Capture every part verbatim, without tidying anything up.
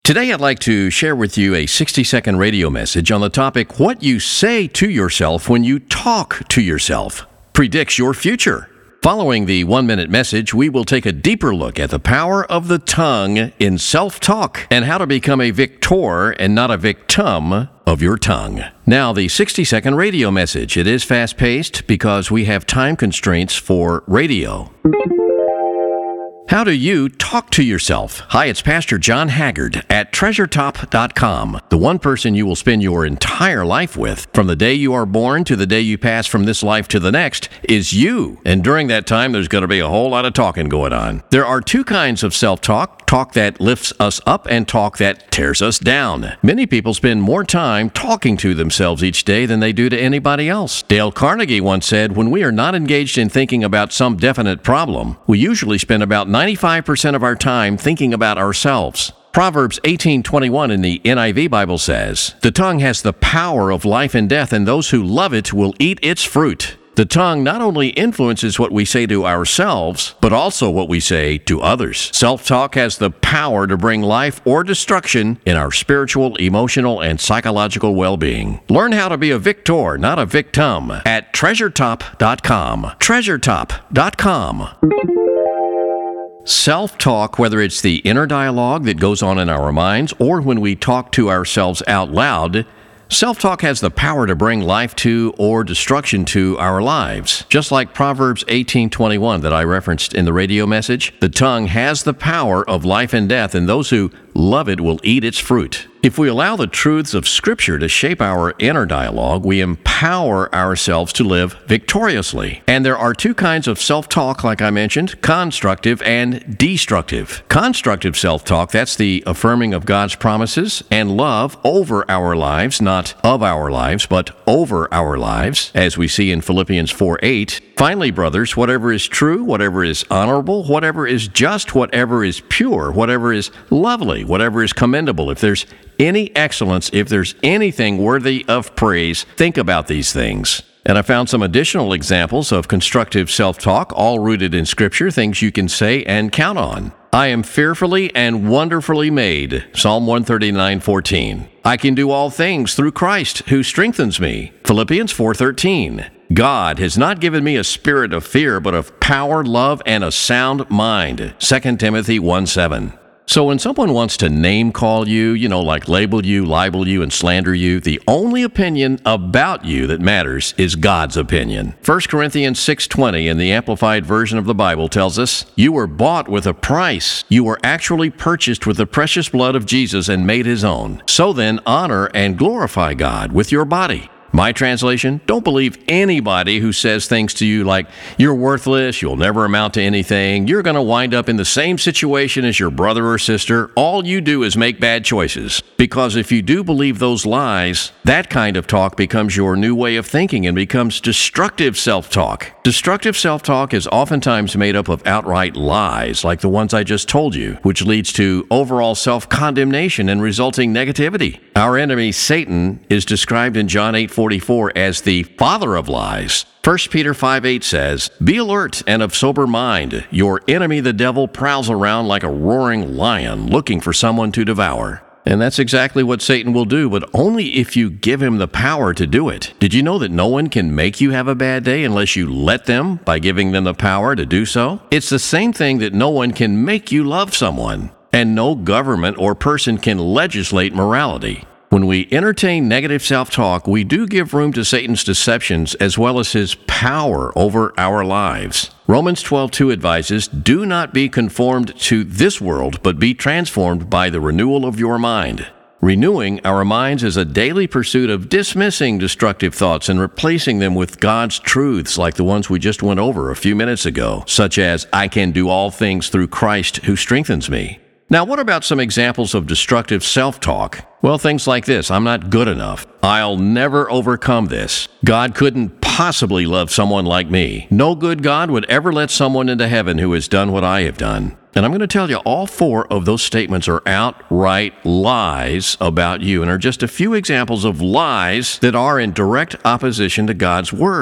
Today, I'd like to share with you a sixty-second radio message on the topic, what you say to yourself when you talk to yourself predicts your future. Following the one-minute message, we will take a deeper look at the power of the tongue in self-talk and how to become a victor and not a victim of your tongue. Now, the sixty-second radio message. It is fast-paced because we have time constraints for radio. How do you talk to yourself? Hi, it's Pastor John Haggard at treasure top dot com, the one person you will spend your entire life with. From the day you are born to the day you pass from this life to the next is you. And during that time, there's going to be a whole lot of talking going on. There are two kinds of self-talk, talk that lifts us up and talk that tears us down. Many people spend more time talking to themselves each day than they do to anybody else. Dale Carnegie once said, when we are not engaged in thinking about some definite problem, we usually spend about ninety-five percent of our time thinking about ourselves. Proverbs eighteen twenty-one in the N I V Bible says, "The tongue has the power of life and death, and those who love it will eat its fruit." The tongue not only influences what we say to ourselves, but also what we say to others. Self-talk has the power to bring life or destruction in our spiritual, emotional, and psychological well-being. Learn how to be a victor, not a victim, at treasure top dot com. treasure top dot com. Self-talk, whether it's the inner dialogue that goes on in our minds or when we talk to ourselves out loud, self-talk has the power to bring life to or destruction to our lives. Just like Proverbs eighteen twenty-one that I referenced in the radio message, the tongue has the power of life and death, and those who love it will eat its fruit. If we allow the truths of Scripture to shape our inner dialogue, we empower ourselves to live victoriously. And there are two kinds of self-talk, like I mentioned, constructive and destructive. Constructive self-talk, that's the affirming of God's promises and love over our lives, not of our lives, but over our lives, as we see in Philippians four eight. Finally, brothers, whatever is true, whatever is honorable, whatever is just, whatever is pure, whatever is lovely, whatever is commendable, if there's any excellence, if there's anything worthy of praise, think about these things. And I found some additional examples of constructive self-talk, all rooted in Scripture, things you can say and count on. I am fearfully and wonderfully made, Psalm one thirty-nine fourteen. I can do all things through Christ who strengthens me, Philippians four thirteen. God has not given me a spirit of fear, but of power, love, and a sound mind, Second Timothy one seven. So when someone wants to name call you, you know, like label you, libel you, and slander you, the only opinion about you that matters is God's opinion. First Corinthians six twenty in the Amplified Version of the Bible tells us, "You were bought with a price. You were actually purchased with the precious blood of Jesus and made His own. So then, honor and glorify God with your body." My translation, don't believe anybody who says things to you like, you're worthless, you'll never amount to anything, you're going to wind up in the same situation as your brother or sister, all you do is make bad choices. Because if you do believe those lies, that kind of talk becomes your new way of thinking and becomes destructive self-talk. Destructive self-talk is oftentimes made up of outright lies, like the ones I just told you, which leads to overall self-condemnation and resulting negativity. Our enemy, Satan, is described in John eight forty-four as the father of lies. First Peter five eight says, "Be alert and of sober mind. Your enemy, the devil, prowls around like a roaring lion, looking for someone to devour." And that's exactly what Satan will do, but only if you give him the power to do it. Did you know that no one can make you have a bad day unless you let them by giving them the power to do so? It's the same thing that no one can make you love someone, and no government or person can legislate morality. When we entertain negative self-talk, we do give room to Satan's deceptions as well as his power over our lives. Romans twelve two advises, "Do not be conformed to this world, but be transformed by the renewal of your mind." Renewing our minds is a daily pursuit of dismissing destructive thoughts and replacing them with God's truths like the ones we just went over a few minutes ago, such as, "I can do all things through Christ who strengthens me." Now, what about some examples of destructive self-talk? Well, things like this. I'm not good enough. I'll never overcome this. God couldn't possibly love someone like me. No good God would ever let someone into heaven who has done what I have done. And I'm going to tell you, all four of those statements are outright lies about you and are just a few examples of lies that are in direct opposition to God's Word.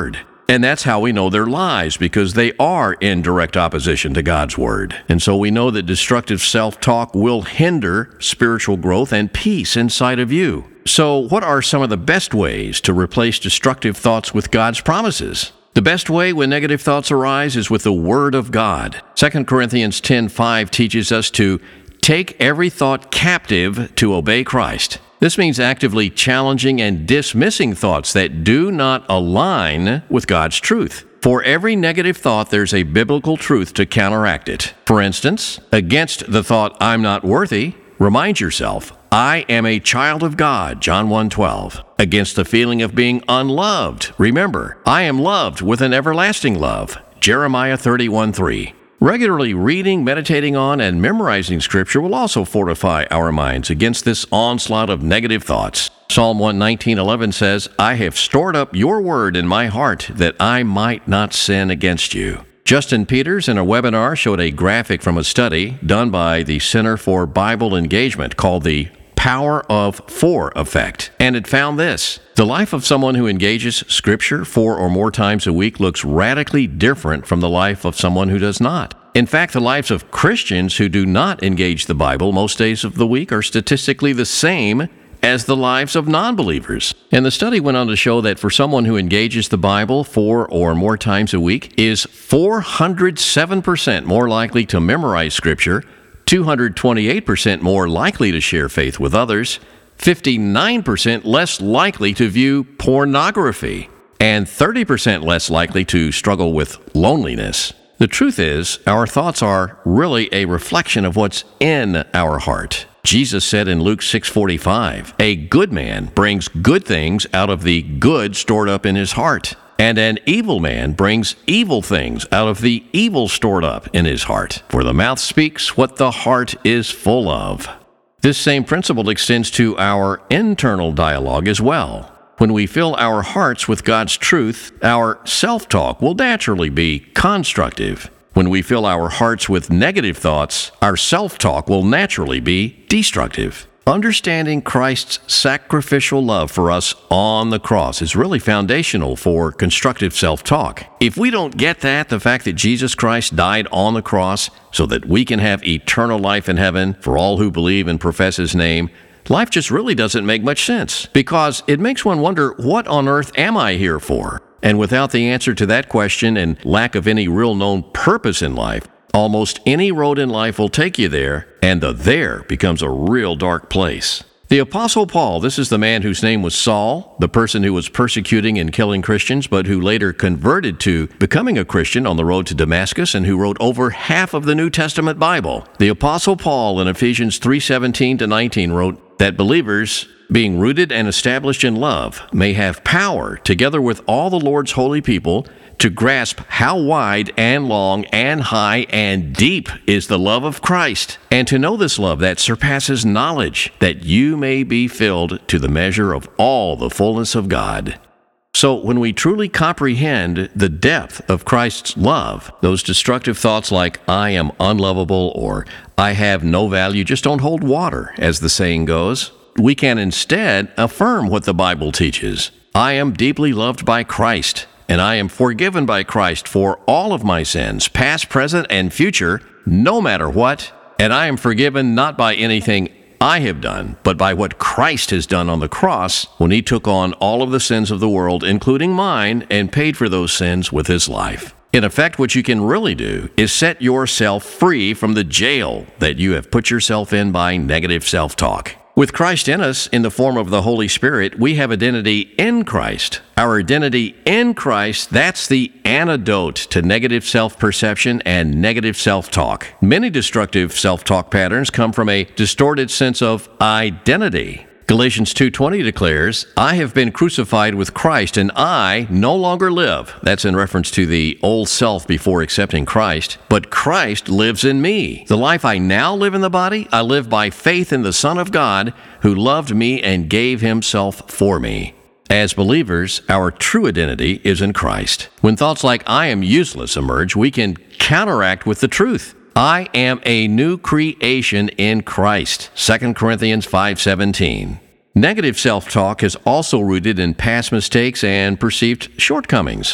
And that's how we know they're lies, because they are in direct opposition to God's Word. And so we know that destructive self-talk will hinder spiritual growth and peace inside of you. So what are some of the best ways to replace destructive thoughts with God's promises? The best way when negative thoughts arise is with the Word of God. Second Corinthians ten five teaches us to take every thought captive to obey Christ. This means actively challenging and dismissing thoughts that do not align with God's truth. For every negative thought, there's a biblical truth to counteract it. For instance, against the thought, I'm not worthy, remind yourself, I am a child of God, John one twelve. Against the feeling of being unloved, remember, I am loved with an everlasting love, Jeremiah thirty-one three. Regularly reading, meditating on, and memorizing Scripture will also fortify our minds against this onslaught of negative thoughts. Psalm one nineteen eleven says, I have stored up your word in my heart that I might not sin against you. Justin Peters in a webinar showed a graphic from a study done by the Center for Bible Engagement called the Power of Four effect, and it found this. The life of someone who engages Scripture four or more times a week looks radically different from the life of someone who does not. In fact, the lives of Christians who do not engage the Bible most days of the week are statistically the same as the lives of non-believers. And the study went on to show that for someone who engages the Bible four or more times a week is four hundred seven percent more likely to memorize Scripture, two hundred twenty-eight percent more likely to share faith with others, fifty-nine percent less likely to view pornography, and thirty percent less likely to struggle with loneliness. The truth is, our thoughts are really a reflection of what's in our heart. Jesus said in Luke six forty-five, a good man brings good things out of the good stored up in his heart, and an evil man brings evil things out of the evil stored up in his heart. For the mouth speaks what the heart is full of. This same principle extends to our internal dialogue as well. When we fill our hearts with God's truth, our self-talk will naturally be constructive. When we fill our hearts with negative thoughts, our self-talk will naturally be destructive. Understanding Christ's sacrificial love for us on the cross is really foundational for constructive self-talk. If we don't get that, the fact that Jesus Christ died on the cross so that we can have eternal life in heaven for all who believe and profess His name, life just really doesn't make much sense, because it makes one wonder, what on earth am I here for? And without the answer to that question and lack of any real known purpose in life, almost any road in life will take you there, and the there becomes a real dark place. The Apostle Paul, this is the man whose name was Saul, the person who was persecuting and killing Christians, but who later converted to becoming a Christian on the road to Damascus, and who wrote over half of the New Testament Bible. The Apostle Paul in Ephesians three seventeen to nineteen wrote that believers, being rooted and established in love, may have power, together with all the Lord's holy people, to grasp how wide and long and high and deep is the love of Christ, and to know this love that surpasses knowledge, that you may be filled to the measure of all the fullness of God. So when we truly comprehend the depth of Christ's love, those destructive thoughts like, I am unlovable, or I have no value, just don't hold water, as the saying goes. We can instead affirm what the Bible teaches. I am deeply loved by Christ, and I am forgiven by Christ for all of my sins, past, present, and future, no matter what. And I am forgiven not by anything I have done, but by what Christ has done on the cross when He took on all of the sins of the world, including mine, and paid for those sins with His life. In effect, what you can really do is set yourself free from the jail that you have put yourself in by negative self-talk. With Christ in us, in the form of the Holy Spirit, we have identity in Christ. Our identity in Christ, that's the antidote to negative self-perception and negative self-talk. Many destructive self-talk patterns come from a distorted sense of identity. Galatians two twenty declares, I have been crucified with Christ, and I no longer live. That's in reference to the old self before accepting Christ. But Christ lives in me. The life I now live in the body, I live by faith in the Son of God, who loved me and gave Himself for me. As believers, our true identity is in Christ. When thoughts like, I am useless emerge, we can counteract with the truth. I am a new creation in Christ, Second Corinthians five seventeen. Negative self-talk is also rooted in past mistakes and perceived shortcomings.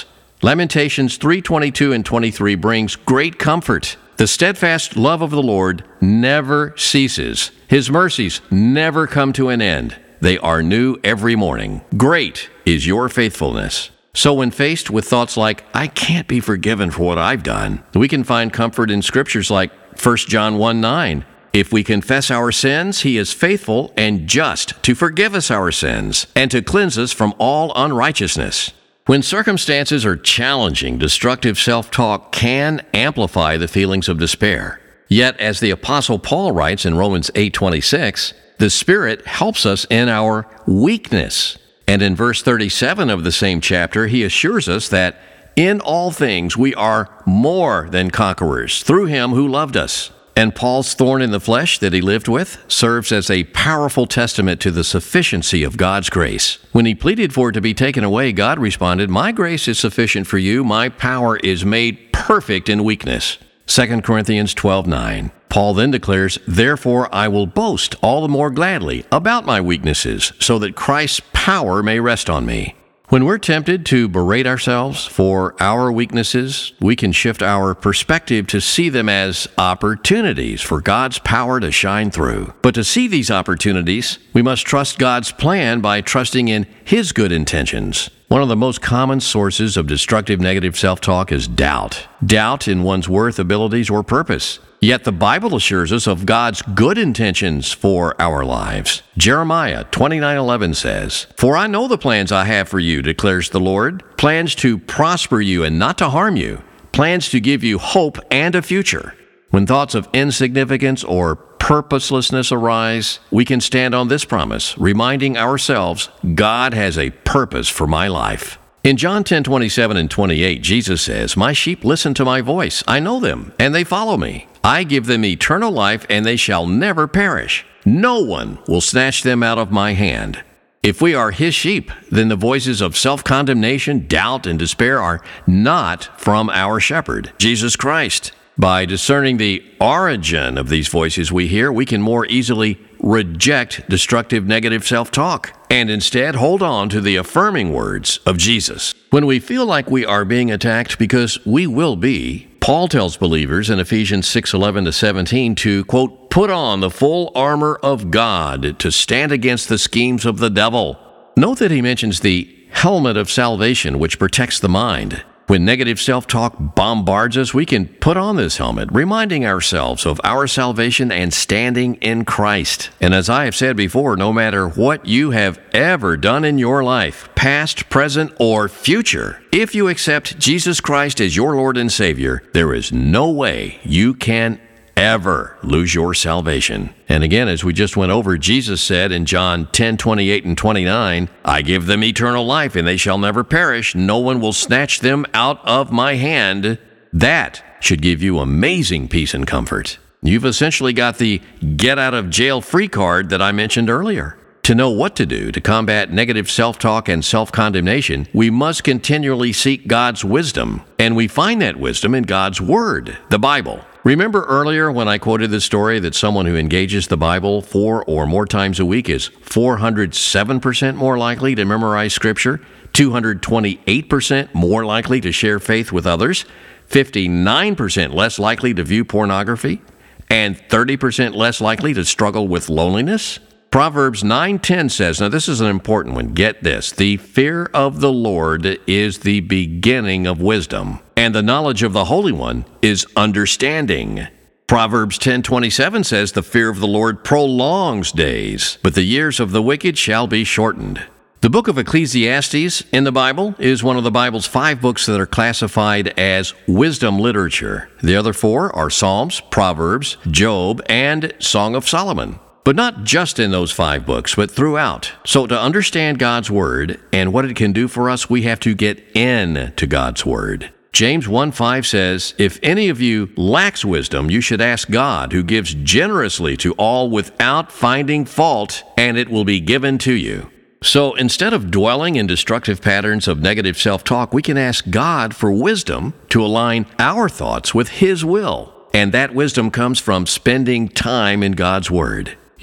Lamentations three twenty-two and twenty-three brings great comfort. The steadfast love of the Lord never ceases. His mercies never come to an end. They are new every morning. Great is your faithfulness. So when faced with thoughts like, I can't be forgiven for what I've done, we can find comfort in scriptures like First John one nine. If we confess our sins, He is faithful and just to forgive us our sins and to cleanse us from all unrighteousness. When circumstances are challenging, destructive self-talk can amplify the feelings of despair. Yet, as the Apostle Paul writes in Romans eight twenty-six, the Spirit helps us in our weakness. And in verse thirty-seven of the same chapter, he assures us that in all things we are more than conquerors through Him who loved us. And Paul's thorn in the flesh that he lived with serves as a powerful testament to the sufficiency of God's grace. When he pleaded for it to be taken away, God responded, My grace is sufficient for you. My power is made perfect in weakness. Second Corinthians twelve nine. Paul then declares, Therefore I will boast all the more gladly about my weaknesses, so that Christ's power may rest on me. When we're tempted to berate ourselves for our weaknesses, we can shift our perspective to see them as opportunities for God's power to shine through. But to see these opportunities, we must trust God's plan by trusting in His good intentions. One of the most common sources of destructive negative self-talk is doubt. Doubt in one's worth, abilities, or purpose. Yet the Bible assures us of God's good intentions for our lives. Jeremiah twenty-nine eleven says, For I know the plans I have for you, declares the Lord, plans to prosper you and not to harm you, plans to give you hope and a future. When thoughts of insignificance or purposelessness arise, we can stand on this promise, reminding ourselves, God has a purpose for my life. In John ten twenty-seven and twenty-eight, Jesus says, My sheep listen to my voice. I know them, and they follow me. I give them eternal life, and they shall never perish. No one will snatch them out of my hand. If we are His sheep, then the voices of self-condemnation, doubt, and despair are not from our shepherd, Jesus Christ. By discerning the origin of these voices we hear, we can more easily reject destructive negative self-talk and instead hold on to the affirming words of Jesus. When we feel like we are being attacked, because we will be, Paul tells believers in Ephesians six eleven to seventeen to, quote, put on the full armor of God to stand against the schemes of the devil. Note that he mentions the helmet of salvation, which protects the mind. When negative self-talk bombards us, we can put on this helmet, reminding ourselves of our salvation and standing in Christ. And as I have said before, no matter what you have ever done in your life, past, present, or future, if you accept Jesus Christ as your Lord and Savior, there is no way you can ever lose your salvation. And again, as we just went over, Jesus said in John ten twenty-eight and twenty-nine, I give them eternal life, and they shall never perish. No one will snatch them out of my hand. That should give you amazing peace and comfort. You've essentially got the get-out-of-jail-free card that I mentioned earlier. To know what to do to combat negative self-talk and self-condemnation, we must continually seek God's wisdom, and we find that wisdom in God's Word, the Bible. Remember earlier when I quoted the story that someone who engages the Bible four or more times a week is four hundred seven percent more likely to memorize Scripture, two hundred twenty-eight percent more likely to share faith with others, fifty-nine percent less likely to view pornography, and thirty percent less likely to struggle with loneliness? Proverbs nine ten says, now this is an important one, get this, the fear of the Lord is the beginning of wisdom, and the knowledge of the Holy One is understanding. Proverbs ten twenty-seven says, the fear of the Lord prolongs days, but the years of the wicked shall be shortened. The book of Ecclesiastes in the Bible is one of the Bible's five books that are classified as wisdom literature. The other four are Psalms, Proverbs, Job, and Song of Solomon. But not just in those five books, but throughout. So to understand God's Word and what it can do for us, we have to get into God's Word. James one five says, if any of you lacks wisdom, you should ask God, who gives generously to all without finding fault, and it will be given to you. So instead of dwelling in destructive patterns of negative self-talk, we can ask God for wisdom to align our thoughts with His will. And that wisdom comes from spending time in God's Word.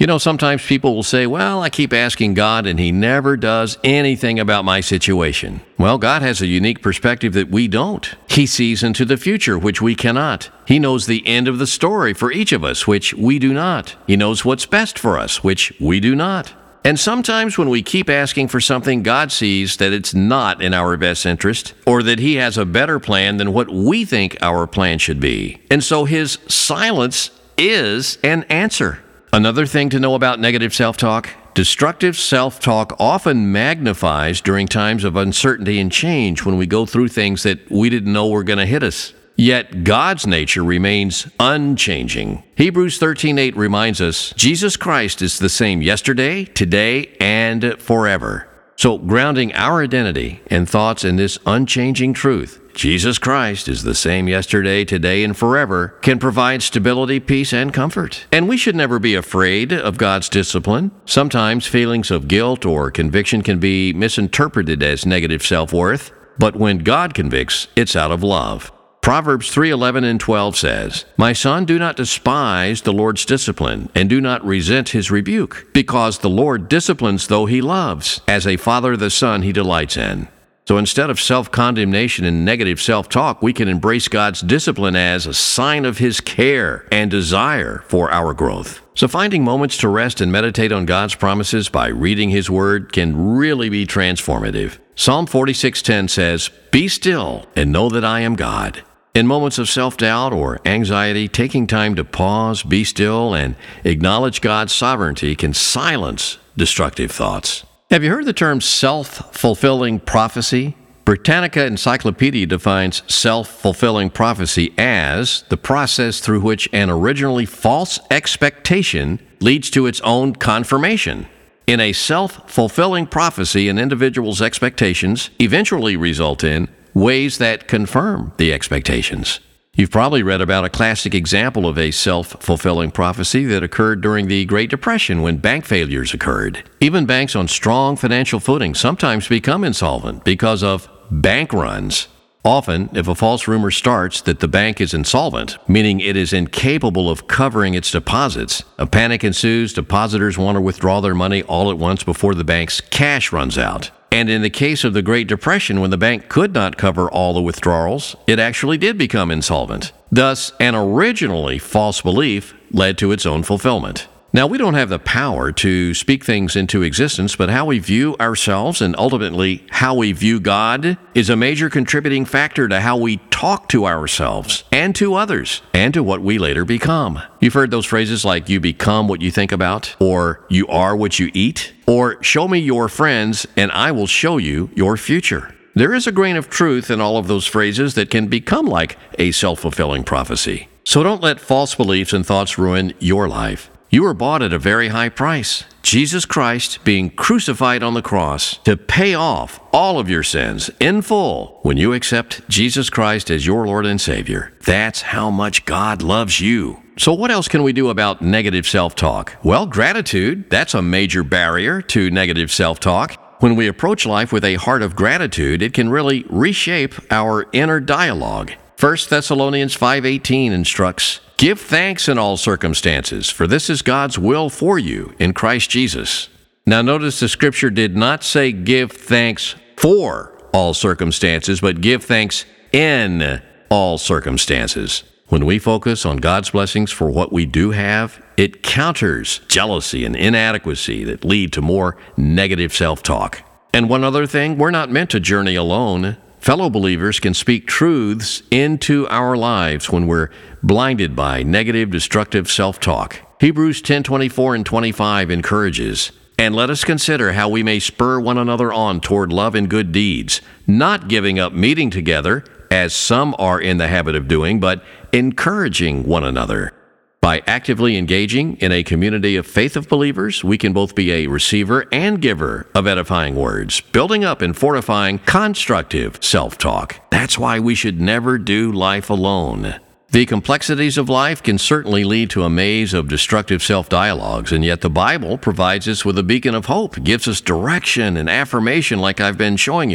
You know, sometimes people will say, well, I keep asking God and He never does anything about my situation. Well, God has a unique perspective that we don't. He sees into the future, which we cannot. He knows the end of the story for each of us, which we do not. He knows what's best for us, which we do not. And sometimes when we keep asking for something, God sees that it's not in our best interest, or that He has a better plan than what we think our plan should be. And so His silence is an answer. Another thing to know about negative self-talk: destructive self-talk often magnifies during times of uncertainty and change when we go through things that we didn't know were going to hit us. Yet God's nature remains unchanging. Hebrews thirteen eight reminds us, Jesus Christ is the same yesterday, today, and forever. So grounding our identity and thoughts in this unchanging truth, Jesus Christ is the same yesterday, today, and forever, can provide stability, peace, and comfort. And we should never be afraid of God's discipline. Sometimes feelings of guilt or conviction can be misinterpreted as negative self-worth, but when God convicts, it's out of love. Proverbs three eleven and twelve says, "My son, do not despise the Lord's discipline, and do not resent His rebuke, because the Lord disciplines though He loves. As a father the son He delights in." So instead of self-condemnation and negative self-talk, we can embrace God's discipline as a sign of His care and desire for our growth. So finding moments to rest and meditate on God's promises by reading His Word can really be transformative. Psalm forty-six ten says, "Be still and know that I am God." In moments of self-doubt or anxiety, taking time to pause, be still, and acknowledge God's sovereignty can silence destructive thoughts. Have you heard the term self-fulfilling prophecy? Britannica Encyclopedia defines self-fulfilling prophecy as the process through which an originally false expectation leads to its own confirmation. In a self-fulfilling prophecy, an individual's expectations eventually result in ways that confirm the expectations. You've probably read about a classic example of a self-fulfilling prophecy that occurred during the Great Depression when bank failures occurred. Even banks on strong financial footing sometimes become insolvent because of bank runs. Often, if a false rumor starts that the bank is insolvent, meaning it is incapable of covering its deposits, a panic ensues. Depositors want to withdraw their money all at once before the bank's cash runs out. And in the case of the Great Depression, when the bank could not cover all the withdrawals, it actually did become insolvent. Thus, an originally false belief led to its own fulfillment. Now, we don't have the power to speak things into existence, but how we view ourselves and ultimately how we view God is a major contributing factor to how we talk to ourselves and to others and to what we later become. You've heard those phrases like "you become what you think about," or "you are what you eat," or "show me your friends and I will show you your future." There is a grain of truth in all of those phrases that can become like a self-fulfilling prophecy. So don't let false beliefs and thoughts ruin your life. You were bought at a very high price, Jesus Christ being crucified on the cross to pay off all of your sins in full when you accept Jesus Christ as your Lord and Savior. That's how much God loves you. So what else can we do about negative self-talk? Well, gratitude, that's a major barrier to negative self-talk. When we approach life with a heart of gratitude, it can really reshape our inner dialogue. First Thessalonians five eighteen instructs, "Give thanks in all circumstances, for this is God's will for you in Christ Jesus." Now notice the scripture did not say give thanks for all circumstances, but give thanks in all circumstances. When we focus on God's blessings for what we do have, it counters jealousy and inadequacy that lead to more negative self-talk. And one other thing, we're not meant to journey alone. Fellow believers can speak truths into our lives when we're blinded by negative, destructive self-talk. Hebrews ten twenty-four and twenty-five encourages, "And let us consider how we may spur one another on toward love and good deeds, not giving up meeting together, as some are in the habit of doing, but encouraging one another." By actively engaging in a community of faith of believers, we can both be a receiver and giver of edifying words, building up and fortifying constructive self-talk. That's why we should never do life alone. The complexities of life can certainly lead to a maze of destructive self-dialogues, and yet the Bible provides us with a beacon of hope, gives us direction and affirmation like I've been showing you.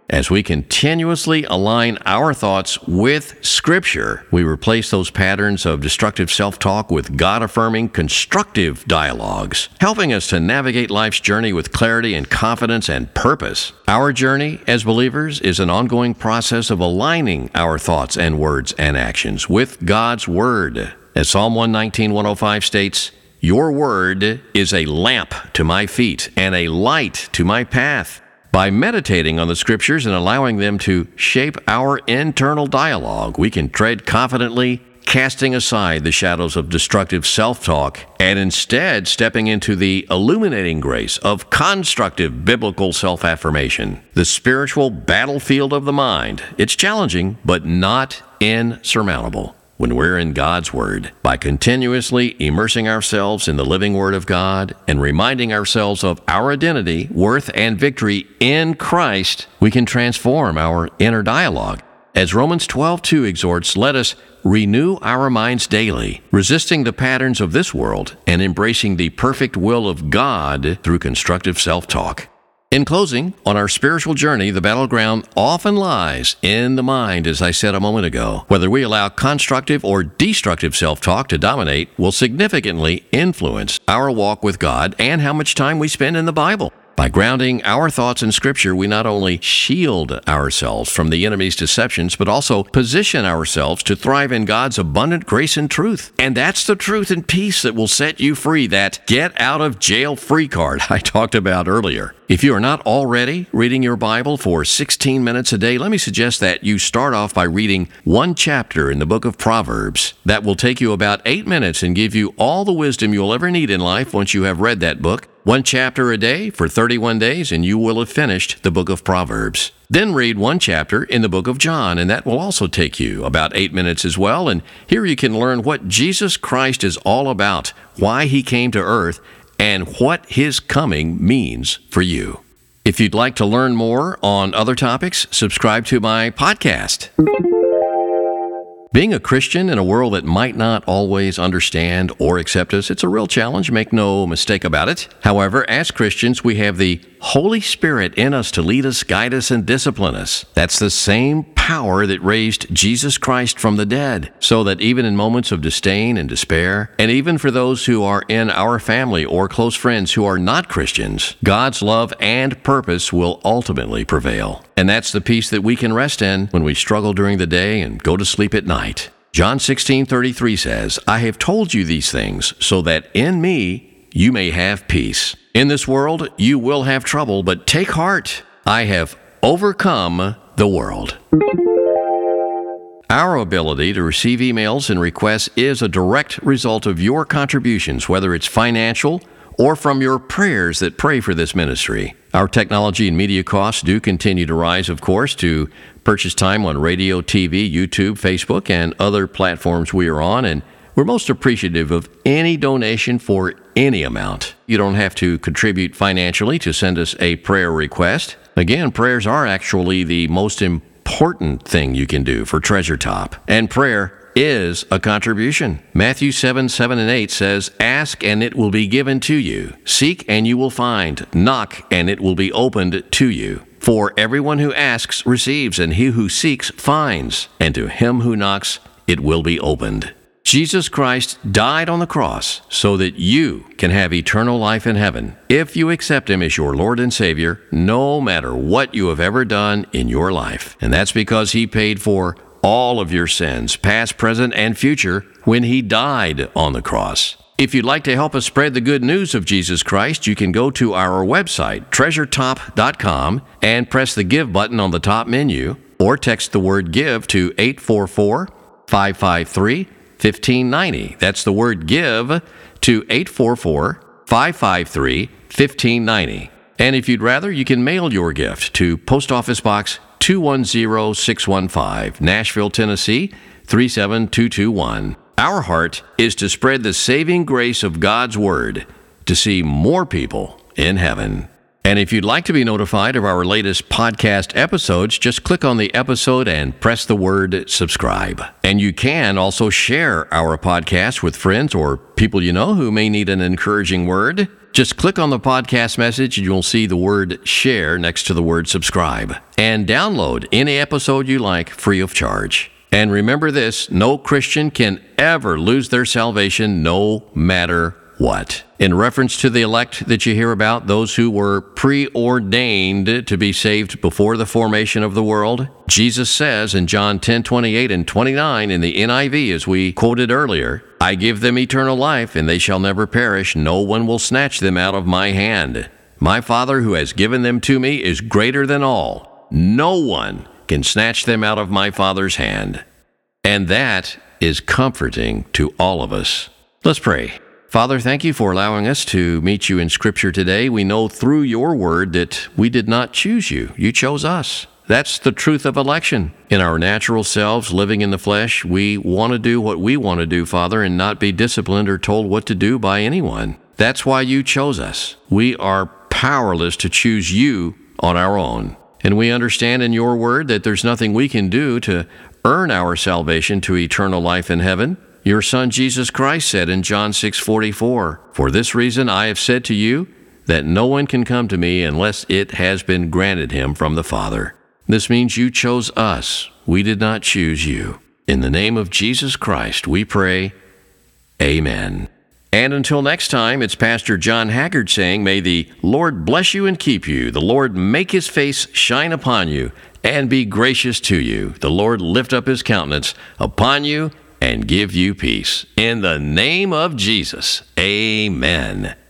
As we continuously align our thoughts with Scripture, we replace those patterns of destructive self-talk with God-affirming, constructive dialogues, helping us to navigate life's journey with clarity and confidence and purpose. Our journey as believers is an ongoing process of aligning our thoughts and words and actions with God's Word. As Psalm one nineteen, one oh five states, "Your word is a lamp to my feet and a light to my path." By meditating on the Scriptures and allowing them to shape our internal dialogue, we can tread confidently, casting aside the shadows of destructive self-talk and instead stepping into the illuminating grace of constructive biblical self-affirmation. The spiritual battlefield of the mind. It's challenging, but not insurmountable when we're in God's Word. By continuously immersing ourselves in the living Word of God and reminding ourselves of our identity, worth, and victory in Christ, we can transform our inner dialogue. As Romans twelve two exhorts, let us renew our minds daily, resisting the patterns of this world and embracing the perfect will of God through constructive self-talk. In closing, on our spiritual journey, the battleground often lies in the mind, as I said a moment ago. Whether we allow constructive or destructive self-talk to dominate will significantly influence our walk with God and how much time we spend in the Bible. By grounding our thoughts in Scripture, we not only shield ourselves from the enemy's deceptions, but also position ourselves to thrive in God's abundant grace and truth. And that's the truth and peace that will set you free, that get-out-of-jail-free card I talked about earlier. If you are not already reading your Bible for sixteen minutes a day, let me suggest that you start off by reading one chapter in the book of Proverbs. That will take you about eight minutes and give you all the wisdom you'll ever need in life once you have read that book. One chapter a day for thirty-one days, and you will have finished the book of Proverbs. Then read one chapter in the book of John, and that will also take you about eight minutes as well. And here you can learn what Jesus Christ is all about, why He came to earth, and what His coming means for you. If you'd like to learn more on other topics, subscribe to my podcast. Being a Christian in a world that might not always understand or accept us, it's a real challenge, make no mistake about it. However, as Christians, we have the Holy Spirit in us to lead us, guide us, and discipline us. That's the same power that raised Jesus Christ from the dead, so that even in moments of disdain and despair, and even for those who are in our family or close friends who are not Christians, God's love and purpose will ultimately prevail. And that's the peace that we can rest in when we struggle during the day and go to sleep at night. John sixteen thirty-three says, "I have told you these things so that in me you may have peace. In this world you will have trouble, but take heart. I have overcome the world." Our ability to receive emails and requests is a direct result of your contributions, whether it's financial or from your prayers that pray for this ministry. Our technology and media costs do continue to rise, of course, to purchase time on radio, T V, YouTube, Facebook, and other platforms we are on, and we're most appreciative of any donation for any amount. You don't have to contribute financially to send us a prayer request. Again, prayers are actually the most important thing you can do for Treasure Top, and prayer is a contribution. Matthew seven, seven and eight says, "Ask and it will be given to you. Seek and you will find. Knock and it will be opened to you. For everyone who asks receives, and he who seeks finds. And to him who knocks it will be opened." Jesus Christ died on the cross so that you can have eternal life in heaven if you accept Him as your Lord and Savior, no matter what you have ever done in your life. And that's because He paid for all of your sins, past, present, and future, when He died on the cross. If you'd like to help us spread the good news of Jesus Christ, you can go to our website, treasure top dot com, and press the Give button on the top menu, or text the word GIVE to eight four four, five five three, one five nine zero. That's the word GIVE to eight four four, five five three, one five nine zero. And if you'd rather, you can mail your gift to Post Office Box two one zero six one five, Nashville, Tennessee, three seven two two one. Our heart is to spread the saving grace of God's Word to see more people in heaven. And if you'd like to be notified of our latest podcast episodes, just click on the episode and press the word subscribe. And you can also share our podcast with friends or people you know who may need an encouraging word. Just click on the podcast message and you'll see the word share next to the word subscribe. And download any episode you like free of charge. And remember this, no Christian can ever lose their salvation no matter what. In reference to the elect that you hear about, those who were preordained to be saved before the formation of the world, Jesus says in John ten twenty-eight and twenty-nine in the N I V, as we quoted earlier, I give them eternal life, and they shall never perish. No one will snatch them out of my hand. My Father who has given them to me is greater than all. No one can snatch them out of my Father's hand. And that is comforting to all of us. Let's pray. Father, thank you for allowing us to meet you in Scripture today. We know through your word that we did not choose you. You chose us. That's the truth of election. In our natural selves, living in the flesh, we want to do what we want to do, Father, and not be disciplined or told what to do by anyone. That's why you chose us. We are powerless to choose you on our own. And we understand in your word that there's nothing we can do to earn our salvation to eternal life in heaven. Your Son Jesus Christ said in John six forty-four, For this reason I have said to you that no one can come to me unless it has been granted him from the Father. This means you chose us. We did not choose you. In the name of Jesus Christ, we pray, Amen. And until next time, it's Pastor John Haggard saying, May the Lord bless you and keep you. The Lord make his face shine upon you and be gracious to you. The Lord lift up his countenance upon you and give you peace. In the name of Jesus, amen.